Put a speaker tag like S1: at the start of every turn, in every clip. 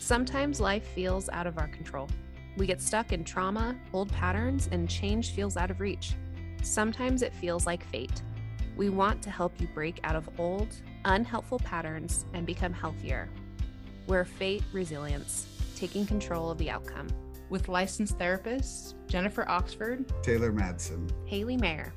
S1: Sometimes life feels out of our control. We get stuck in trauma, old patterns, and change feels out of reach. Sometimes it feels like fate. We want to help you break out of old, unhelpful patterns and become healthier. We're Fate Resilience, taking control of the outcome.
S2: With licensed therapists Jennifer Oxford,
S3: Taylor Madsen,
S1: Haley Mayer.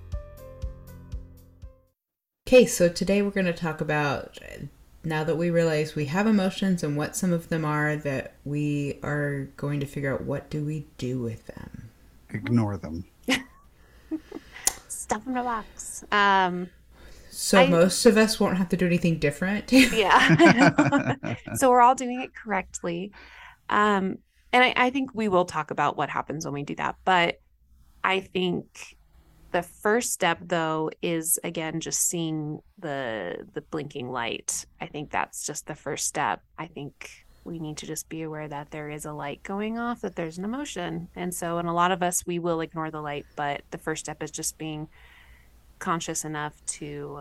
S4: Okay, so today we're going to talk about, now that we realize we have emotions and what some of them are, that we are going to figure out what do we do with them.
S3: Ignore them.
S1: Stuff in a box.
S4: Most of us won't have to do anything different.
S1: Yeah. So we're all doing it correctly. And I think we will talk about what happens when we do that. But I think the first step, though, is, again, just seeing the blinking light. I think that's just the first step. I think we need to just be aware that there is a light going off, that there's an emotion. And so in a lot of us, we will ignore the light. But the first step is just being conscious enough to,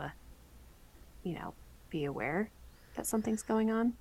S1: be aware that something's going on.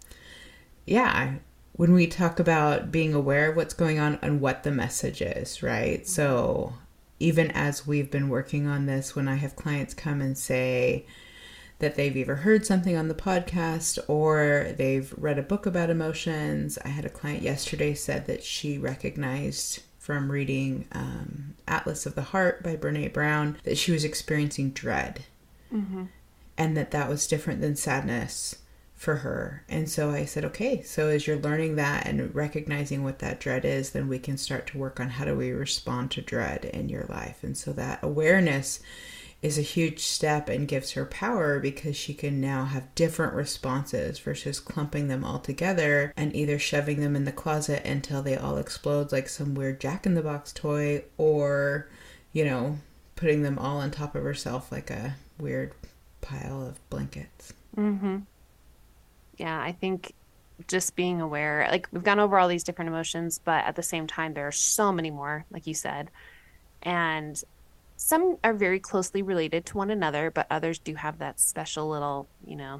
S4: Yeah. When we talk about being aware of what's going on and what the message is, right? Mm-hmm. So even as we've been working on this, when I have clients come and say that they've either heard something on the podcast or they've read a book about emotions. I had a client yesterday said that she recognized from reading Atlas of the Heart by Brene Brown that she was experiencing dread. Mm-hmm. And that was different than sadness for her. And so I said, okay, so as you're learning that and recognizing what that dread is, then we can start to work on how do we respond to dread in your life. And so that awareness is a huge step and gives her power, because she can now have different responses versus clumping them all together and either shoving them in the closet until they all explode like some weird Jack-in-the-Box toy, or, putting them all on top of herself like a weird pile of blankets.
S1: Mm-hmm. Yeah, I think just being aware, like, we've gone over all these different emotions, but at the same time, there are so many more, like you said. And some are very closely related to one another, but others do have that special little,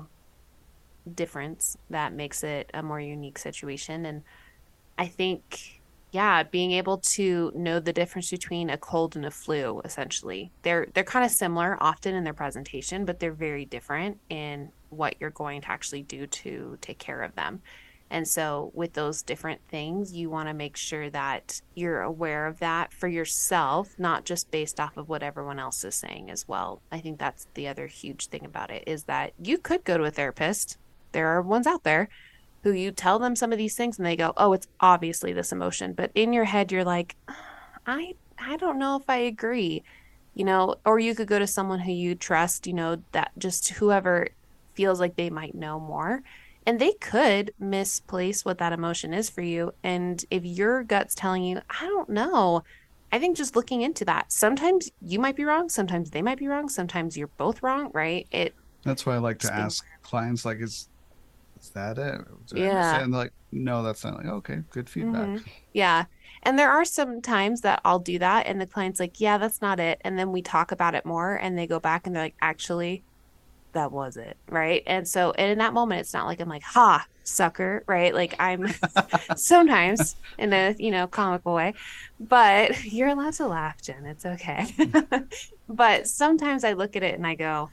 S1: difference that makes it a more unique situation. And I think, being able to know the difference between a cold and a flu, essentially. They're kind of similar often in their presentation, but they're very different in what you're going to actually do to take care of them. And so with those different things, you want to make sure that you're aware of that for yourself, not just based off of what everyone else is saying as well. I think that's the other huge thing about it, is that you could go to a therapist. There are ones out there who you tell them some of these things and they go, oh, it's obviously this emotion. But in your head, you're like, I don't know if I agree, or you could go to someone who you trust, that just whoever feels like they might know more. And they could misplace what that emotion is for you. And if your gut's telling you, I don't know, I think just looking into that. Sometimes you might be wrong. Sometimes they might be wrong. Sometimes you're both wrong, right?
S3: That's why I like to ask clients, like, is that it?
S1: Yeah.
S3: And they're like, no, that's not. Like, okay, good feedback.
S1: Mm-hmm. Yeah. And there are some times that I'll do that and the client's like, yeah, that's not it. And then we talk about it more and they go back and they're like, actually, that was it, right? And so, and in that moment, it's not like I'm like, ha, sucker, right? Like, I'm sometimes in a comical way, but you're allowed to laugh, Jen. It's okay. But sometimes I look at it and I go,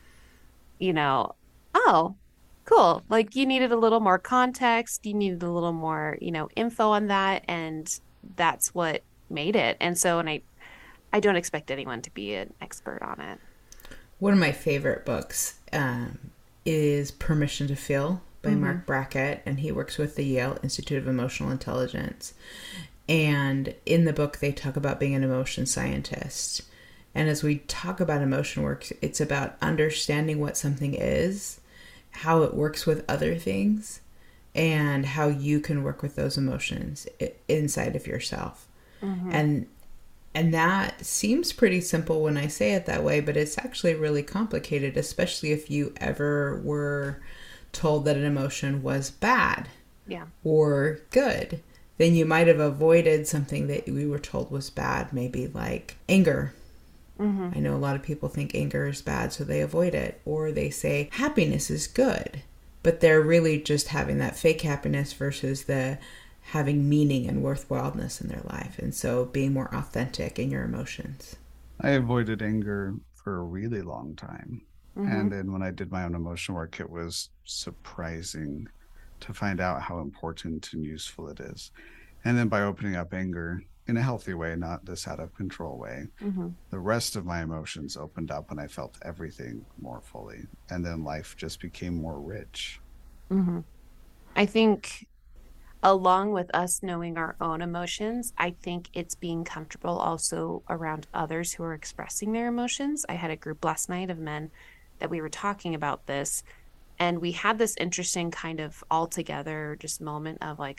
S1: oh, cool. Like, you needed a little more context. You needed a little more, info on that. And that's what made it. And so, and I don't expect anyone to be an expert on it.
S4: One of my favorite books is Permission to Feel by Mark Brackett, and he works with the Yale Institute of Emotional Intelligence. And in the book, they talk about being an emotion scientist. And as we talk about emotion work, it's about understanding what something is, how it works with other things, and how you can work with those emotions inside of yourself. Mm-hmm. And that seems pretty simple when I say it that way, but it's actually really complicated, especially if you ever were told that an emotion was bad or good. Then you might have avoided something that we were told was bad, maybe like anger. Mm-hmm. I know a lot of people think anger is bad, so they avoid it. Or they say happiness is good. but they're really just having that fake happiness versus the having meaning and worthwhileness in their life. And so being more authentic in your emotions.
S3: I avoided anger for a really long time.
S1: Mm-hmm.
S3: And then when I did my own emotion work, it was surprising to find out how important and useful it is. And then by opening up anger in a healthy way, not this out of control way,
S1: Mm-hmm.
S3: the rest of my emotions opened up and I felt everything more fully. And then life just became more rich.
S1: Mm-hmm. I think along with us knowing our own emotions, I think it's being comfortable also around others who are expressing their emotions. I had a group last night of men that we were talking about this, and we had this interesting kind of all together just moment of like,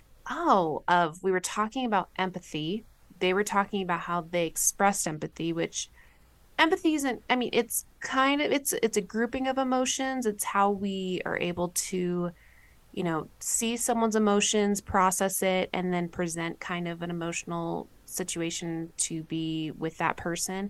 S1: we were talking about empathy. They were talking about how they expressed empathy, which empathy isn't, I mean, it's kind of it's a grouping of emotions. It's how we are able to see someone's emotions, process it, and then present kind of an emotional situation to be with that person.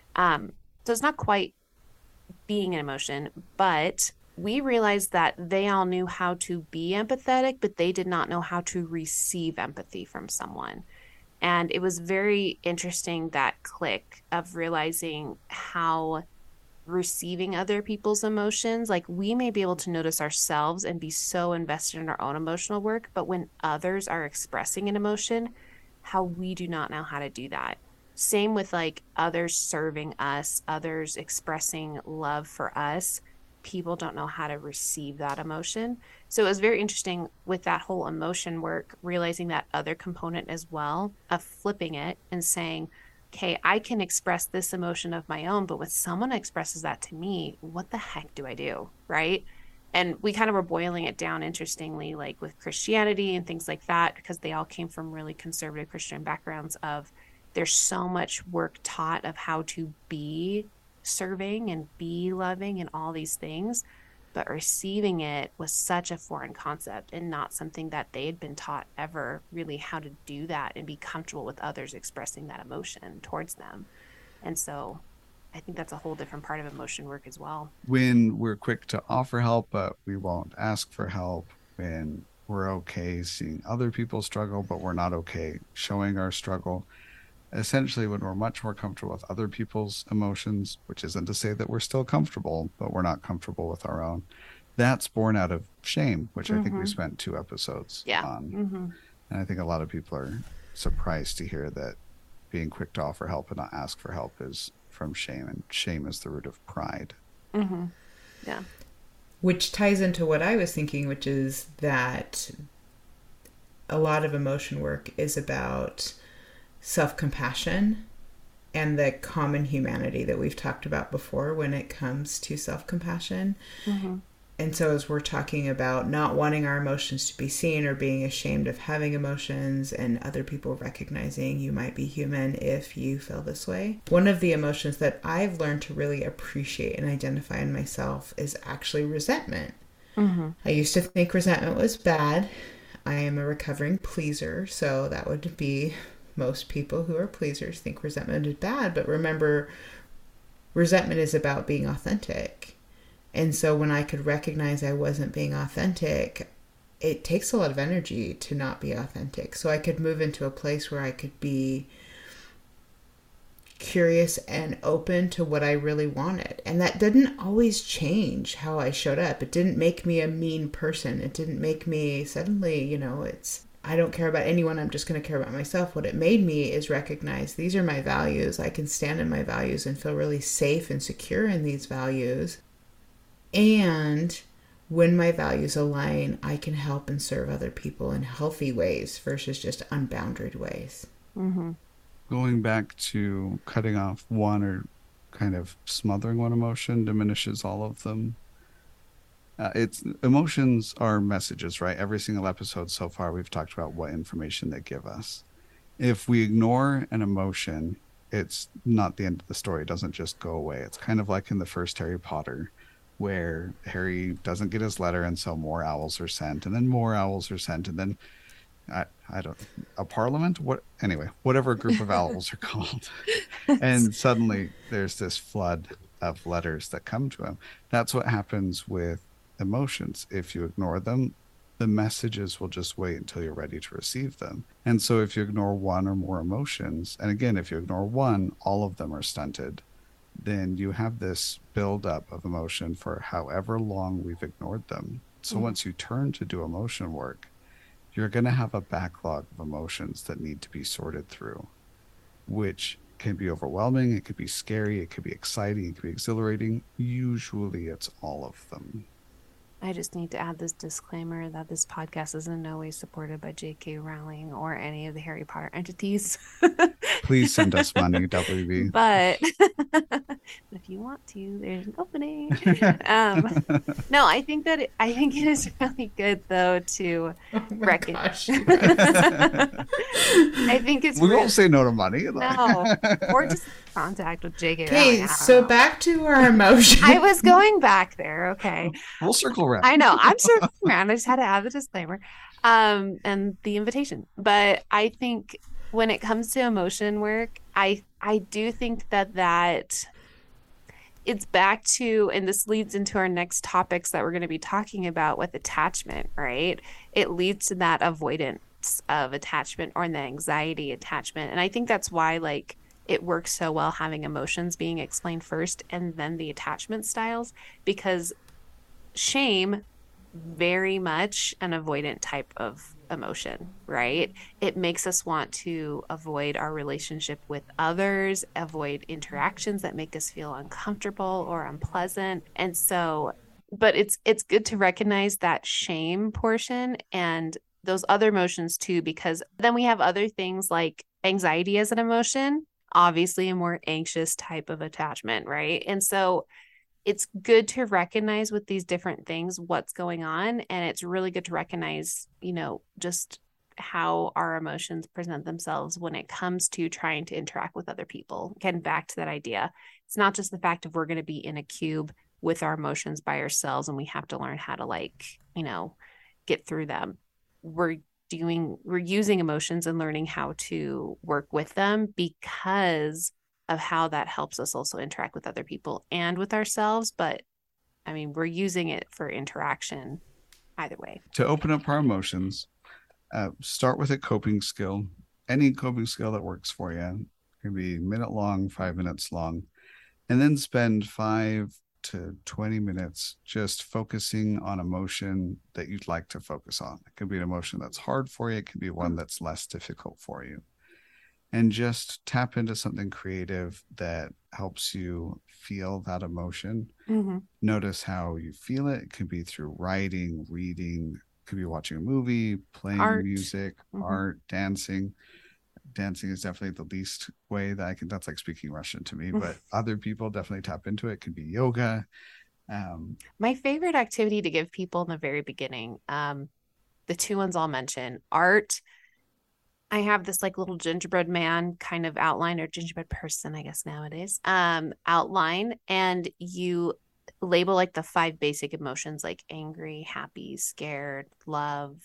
S1: So it's not quite being an emotion, but we realized that they all knew how to be empathetic, but they did not know how to receive empathy from someone. And it was very interesting, that click of realizing how receiving other people's emotions, like we may be able to notice ourselves and be so invested in our own emotional work, but when others are expressing an emotion, how we do not know how to do that. Same with like others serving us, others expressing love for us. People don't know how to receive that emotion. So it was very interesting with that whole emotion work, realizing that other component as well, of flipping it and saying, okay, I can express this emotion of my own, but when someone expresses that to me, what the heck do I do? Right. And we kind of were boiling it down, interestingly, like with Christianity and things like that, because they all came from really conservative Christian backgrounds of there's so much work taught of how to be serving and be loving and all these things, but receiving it was such a foreign concept and not something that they had been taught ever really how to do that and be comfortable with others expressing that emotion towards them. And so I think that's a whole different part of emotion work as well.
S3: When we're quick to offer help, but we won't ask for help, when we're okay seeing other people struggle, but we're not okay showing our struggle. Essentially, when we're much more comfortable with other people's emotions, which isn't to say that we're still comfortable, but we're not comfortable with our own, that's born out of shame, which I think we spent 2 episodes on.
S1: Mm-hmm.
S3: And I think a lot of people are surprised to hear that being quick to offer help and not ask for help is from shame, and shame is the root of pride.
S1: Mm-hmm. Yeah.
S4: Which ties into what I was thinking, which is that a lot of emotion work is about self-compassion and the common humanity that we've talked about before when it comes to self-compassion.
S1: Mm-hmm.
S4: And so as we're talking about not wanting our emotions to be seen or being ashamed of having emotions and other people recognizing you might be human if you feel this way, one of the emotions that I've learned to really appreciate and identify in myself is actually resentment.
S1: Mm-hmm.
S4: I used to think resentment was bad. I am a recovering pleaser, so that would be most people who are pleasers think resentment is bad. But remember, resentment is about being authentic. And so when I could recognize I wasn't being authentic, it takes a lot of energy to not be authentic. So I could move into a place where I could be curious and open to what I really wanted. And that didn't always change how I showed up. It didn't make me a mean person. It didn't make me suddenly, I don't care about anyone. I'm just going to care about myself. What it made me is recognize these are my values. I can stand in my values and feel really safe and secure in these values. And when my values align, I can help and serve other people in healthy ways versus just unbounded ways.
S1: Mm-hmm.
S3: Going back to cutting off one or kind of smothering one emotion diminishes all of them. It's emotions are messages, right? Every single episode so far, we've talked about what information they give us. If we ignore an emotion, it's not the end of the story. It doesn't just go away. It's kind of like in the first Harry Potter, where Harry doesn't get his letter, and so more owls are sent, and then more owls are sent, and then I don't, a parliament? Whatever group of owls are called. And suddenly there's this flood of letters that come to him. That's what happens with emotions. If you ignore them, the messages will just wait until you're ready to receive them. And so if you ignore one or more emotions, and again, if you ignore one, all of them are stunted, then you have this buildup of emotion for however long we've ignored them. So once you turn to do emotion work, you're going to have a backlog of emotions that need to be sorted through, which can be overwhelming. It could be scary. It could be exciting. It could be exhilarating. Usually it's all of them.
S1: I just need to add this disclaimer that this podcast is in no way supported by J.K. Rowling or any of the Harry Potter entities.
S3: Please send us money, WB.
S1: But if you want to, there's an opening. No, I think it is really good though to recognize. I think it's.
S3: We won't say no to money.
S1: No, or just contact with J.K.
S4: Okay,
S1: Rowling.
S4: so back to our emotions.
S1: I was going back there. Okay,
S3: we'll circle around.
S1: I know. I'm circling around. I just had to add the disclaimer, and the invitation. But I think when it comes to emotion work, I do think that it's back to, and this leads into our next topics that we're going to be talking about with attachment, right? It leads to that avoidance of attachment or the anxiety attachment. And I think that's why like it works so well having emotions being explained first and then the attachment styles, because shame, very much an avoidant type of emotion, right? It makes us want to avoid our relationship with others, avoid interactions that make us feel uncomfortable or unpleasant. And so, but it's good to recognize that shame portion and those other emotions too, because then we have other things like anxiety as an emotion, obviously a more anxious type of attachment, right? And so it's good to recognize with these different things what's going on. And it's really good to recognize, just how our emotions present themselves when it comes to trying to interact with other people. Getting back to that idea, it's not just the fact of we're going to be in a cube with our emotions by ourselves and we have to learn how to get through them. We're using emotions and learning how to work with them because of how that helps us also interact with other people and with ourselves. But I mean, we're using it for interaction either way.
S3: To open up our emotions, start with a coping skill. Any coping skill that works for you. It can be a minute long, 5 minutes long, and then spend 5 to 20 minutes just focusing on emotion that you'd like to focus on. It could be an emotion that's hard for you. It could be one that's less difficult for you. And just tap into something creative that helps you feel that emotion. Mm-hmm. Notice how you feel it. It could be through writing, reading, it could be watching a movie, playing music, art, dancing. Dancing is definitely the least way that I can, that's like speaking Russian to me, but other people definitely tap into it. It could be yoga.
S1: My favorite activity to give people in the very beginning, the two ones I'll mention, art. I have this like little gingerbread man kind of outline, or gingerbread person, I guess nowadays, outline, and you label like the 5 basic emotions like angry, happy, scared, love.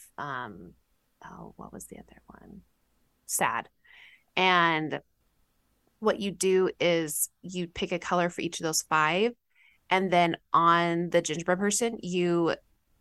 S1: What was the other one? Sad. And what you do is you pick a color for each of those 5. And then on the gingerbread person, you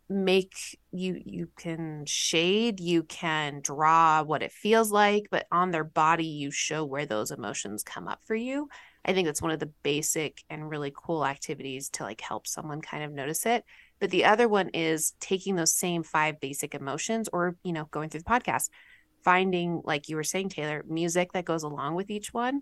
S1: can shade, you can draw what it feels like, but on their body, you show where those emotions come up for you. I think that's one of the basic and really cool activities to like help someone kind of notice it. But the other one is taking those same 5 basic emotions, or, going through the podcast, finding, like you were saying, Taylor, music that goes along with each one.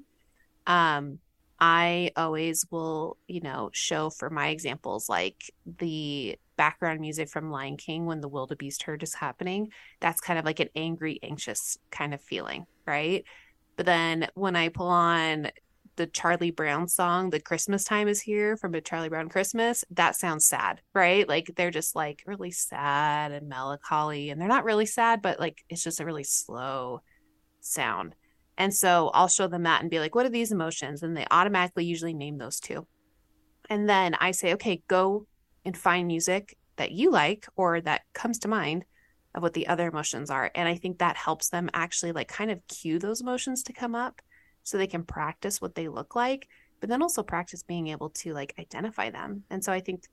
S1: I always will, show for my examples, like the background music from Lion King when the wildebeest herd is happening. That's kind of like an angry, anxious kind of feeling, right? But then when I pull on the Charlie Brown song, The Christmas Time Is Here from A Charlie Brown Christmas, that sounds sad, right? Like they're just like really sad and melancholy, and they're not really sad, but like it's just a really slow sound. And so I'll show them that and be like, what are these emotions? And they automatically usually name those 2. And then I say, okay, go and find music that you like or that comes to mind of what the other emotions are. And I think that helps them actually like kind of cue those emotions to come up so they can practice what they look like, but then also practice being able to like identify them. And so I think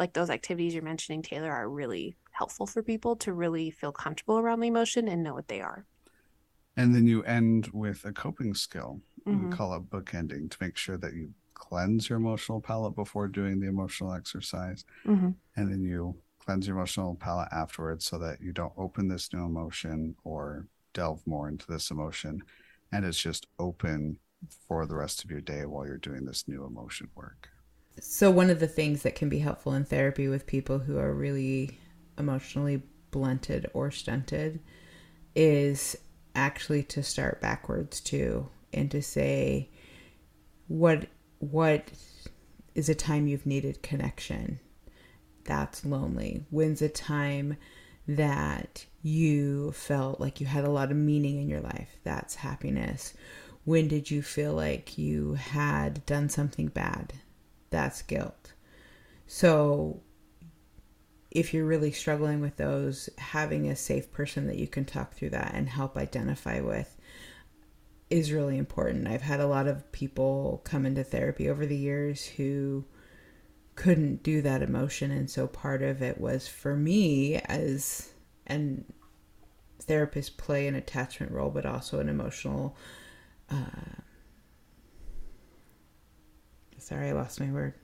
S1: like those activities you're mentioning, Taylor, are really helpful for people to really feel comfortable around the emotion and know what they are.
S3: And then you end with a coping skill. We
S1: Mm-hmm.
S3: call it bookending, to make sure that you cleanse your emotional palate before doing the emotional exercise.
S1: Mm-hmm.
S3: And then you cleanse your emotional palate afterwards so that you don't open this new emotion or delve more into this emotion. And it's just open for the rest of your day while you're doing this new emotion work.
S4: So one of the things that can be helpful in therapy with people who are really emotionally blunted or stunted is actually to start backwards too, and to say, what is a time you've needed connection? That's lonely. When's a time that you felt like you had a lot of meaning in your life? That's happiness. When did you feel like you had done something bad? That's guilt. So if you're really struggling with those, having a safe person that you can talk through that and help identify with is really important. I've had a lot of people come into therapy over the years who couldn't do that emotion, and so part of it was for me, as and therapists play an attachment role but also an emotional sorry, I lost my word.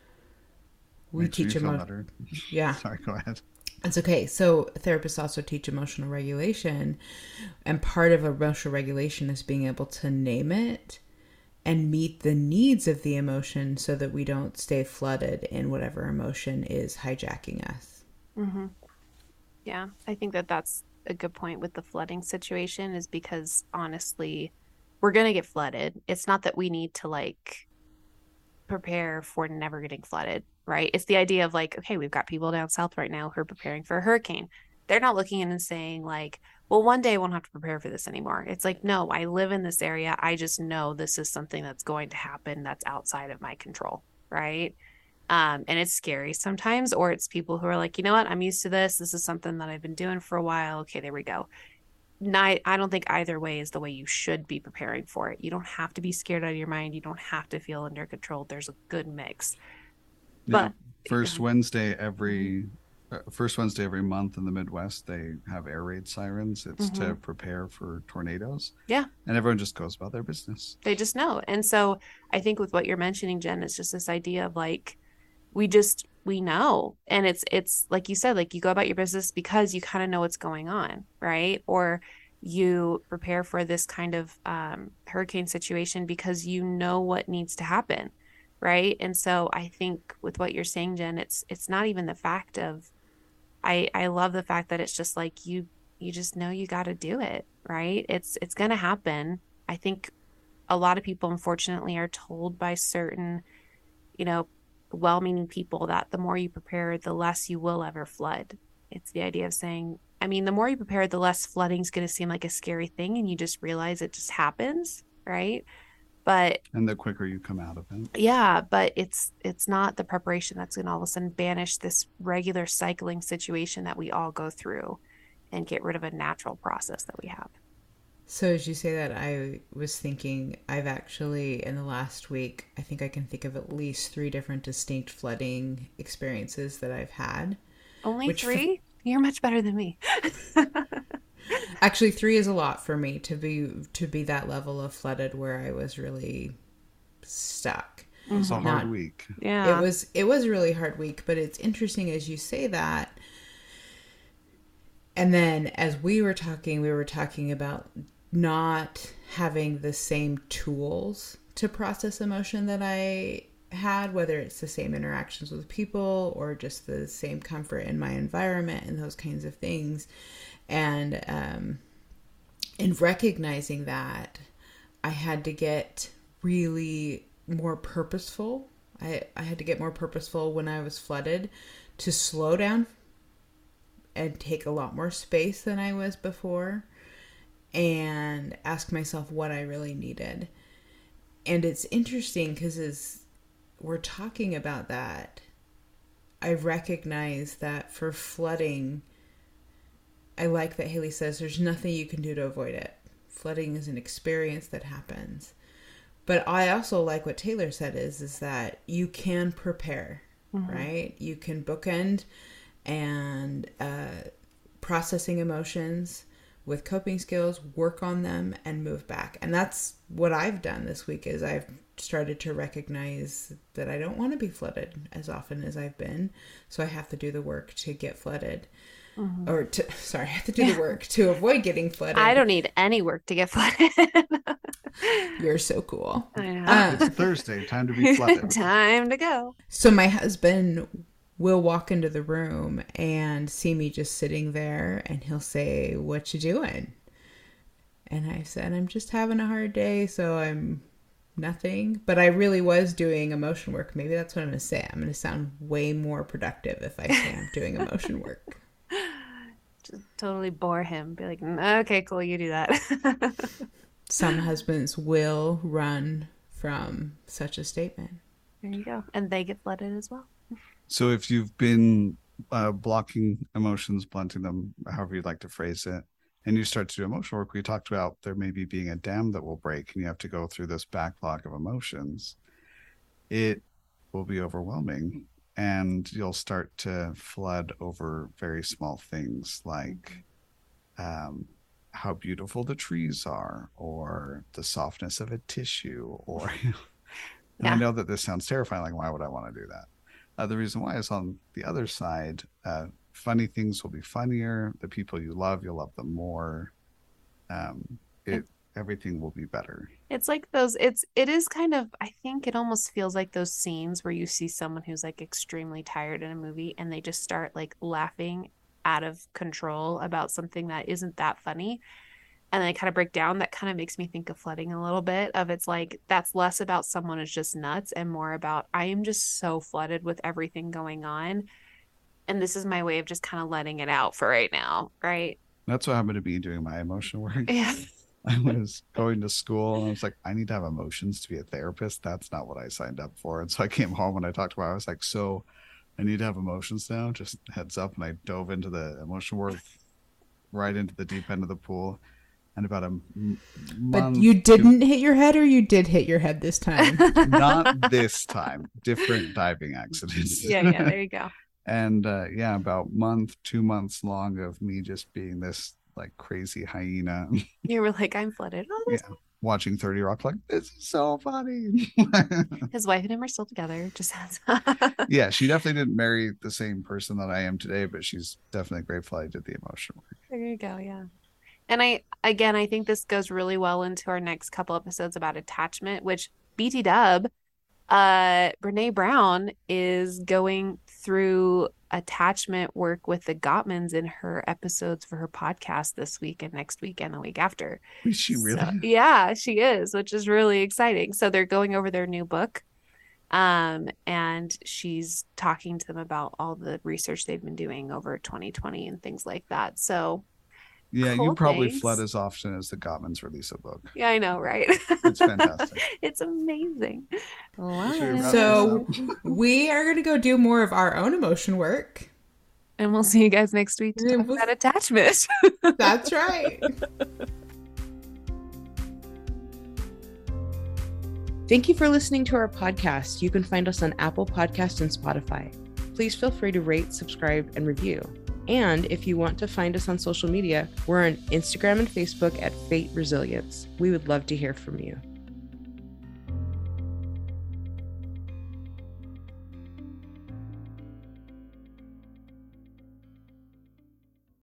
S4: We
S3: Makes
S4: teach
S3: me feel better.
S4: Yeah.
S3: Sorry, go ahead.
S4: It's okay. So therapists also teach emotional regulation, and part of emotional regulation is being able to name it and meet the needs of the emotion so that we don't stay flooded in whatever emotion is hijacking us.
S1: Mm-hmm. Yeah, I think that that's a good point with the flooding situation, is because honestly, we're going to get flooded. It's not that we need to like prepare for never getting flooded, right? It's the idea of like, okay, we've got people down south right now who are preparing for a hurricane. They're not looking in and saying like, well, one day I won't have to prepare for this anymore. It's like, no, I live in this area. I just know this is something that's going to happen that's outside of my control, right? And it's scary sometimes, or it's people who are like, you know what, I'm used to this. This is something that I've been doing for a while. Okay, there we go. I don't think either way is the way you should be preparing for it. You don't have to be scared out of your mind. You don't have to feel under control. There's a good mix.
S3: Yeah.
S1: But
S3: First Wednesday every month in the Midwest, they have air raid sirens. It's to prepare for tornadoes.
S1: Yeah.
S3: And everyone just goes about their business.
S1: They just know. And so I think with what you're mentioning, Jen, it's just this idea of like, we know. And it's like you said, like you go about your business because you kind of know what's going on, right? Or you prepare for this kind of hurricane situation because you know what needs to happen, right? And so I think with what you're saying, Jen, it's not even the fact of, I love the fact that it's just like you just know you got to do it, right? It's going to happen. I think a lot of people unfortunately are told by certain, you know, well-meaning people that the more you prepare, the less you will ever flood. It's the idea of saying, I mean, the more you prepare, the less flooding is going to seem like a scary thing, and you just realize it just happens, right? But
S3: and the quicker you come out of it.
S1: Yeah, but it's not the preparation that's going to all of a sudden banish this regular cycling situation that we all go through and get rid of a natural process that we have.
S4: So as you say that, I was thinking I've actually, in the last week, I think I can think of at least 3 different distinct flooding experiences that I've had.
S1: Only 3? You're much better than me.
S4: Actually, 3 is a lot for me to be that level of flooded where I was really stuck.
S3: It's a hard week.
S1: Yeah.
S4: It was a really hard week, but it's interesting as you say that. And then as we were talking about not having the same tools to process emotion that I had, whether it's the same interactions with people or just the same comfort in my environment and those kinds of things. And in recognizing that, I had to get really more purposeful. I had to get more purposeful when I was flooded, to slow down and take a lot more space than I was before, and ask myself what I really needed. And it's interesting because as we're talking about that, I recognize that for flooding, I like that Haley says there's nothing you can do to avoid it. Flooding is an experience that happens. But I also like what Taylor said is that you can prepare. right? You can bookend and processing emotions with coping skills, work on them, and move back. And that's what I've done this week is I've started to recognize that I don't want to be flooded as often as I've been. So I have to do the work to get flooded. I have to do the work to avoid getting flooded.
S1: I don't need any work to get flooded.
S4: You're so cool.
S1: I know.
S3: It's Thursday, time to be flooded.
S1: Time to go.
S4: So my husband will walk into the room and see me just sitting there, and he'll say, "What you doing?" And I said, "I'm just having a hard day, so I'm nothing." But I really was doing emotion work. Maybe that's what I'm going to say. I'm going to sound way more productive if I say I'm doing emotion work.
S1: Just totally bore him. Be like, okay, cool, you do that.
S4: Some husbands will run from such a statement.
S1: There you go. And they get flooded as well.
S3: So if you've been blocking emotions, blunting them, however you'd like to phrase it, and you start to do emotional work, we talked about there maybe being a dam that will break and you have to go through this backlog of emotions. It will be overwhelming and you'll start to flood over very small things like how beautiful the trees are or the softness of a tissue or and I know that this sounds terrifying, like why would I want to do that? The reason why is on the other side, funny things will be funnier. The people you love, you'll love them more. Everything will be better.
S1: It's like it is kind of, I think it almost feels like those scenes where you see someone who's like extremely tired in a movie and they just start like laughing out of control about something that isn't that funny. And they kind of break down. That kind of makes me think of flooding a little bit of it's like, that's less about someone is just nuts and more about, I am just so flooded with everything going on. And this is my way of just kind of letting it out for right now. Right.
S3: That's what happened to me doing my emotion work.
S1: Yeah.
S3: I was going to school and I was like, I need to have emotions to be a therapist. That's not what I signed up for. And so I came home and I talked to her. I was like, so I need to have emotions now, just heads up. And I dove into the emotion work right into the deep end of the pool. And about a month.
S4: But you didn't hit your head, or you did hit your head this time?
S3: Not this time. Different diving accidents.
S1: Yeah, there you go.
S3: And about 2 months long of me just being this like crazy hyena.
S1: You were like, I'm flooded. Oh,
S3: watching 30 Rock, like, this is so funny.
S1: His wife and him are still together. Just
S3: yeah, she definitely didn't marry the same person that I am today, but she's definitely grateful I did the emotion work.
S1: There you go. Yeah. And I think this goes really well into our next couple episodes about attachment, which BT Dub, Brene Brown is going through attachment work with the Gottmans in her episodes for her podcast this week and next week and the week after.
S3: Is she really?
S1: So, yeah, she is, which is really exciting. So they're going over their new book. And she's talking to them about all the research they've been doing over 2020 and things like that. So
S3: yeah,
S1: cool
S3: you probably
S1: things.
S3: flood as often as the Gottmans release a book.
S1: Yeah, I know, right?
S3: It's fantastic.
S1: It's amazing.
S4: So we are going to go do more of our own emotion work.
S1: And we'll see you guys next week to talk about attachment.
S4: That's right.
S2: Thank you for listening to our podcast. You can find us on Apple Podcasts and Spotify. Please feel free to rate, subscribe, and review. And if you want to find us on social media, we're on Instagram and Facebook at Fate Resilience. We would love to hear from you.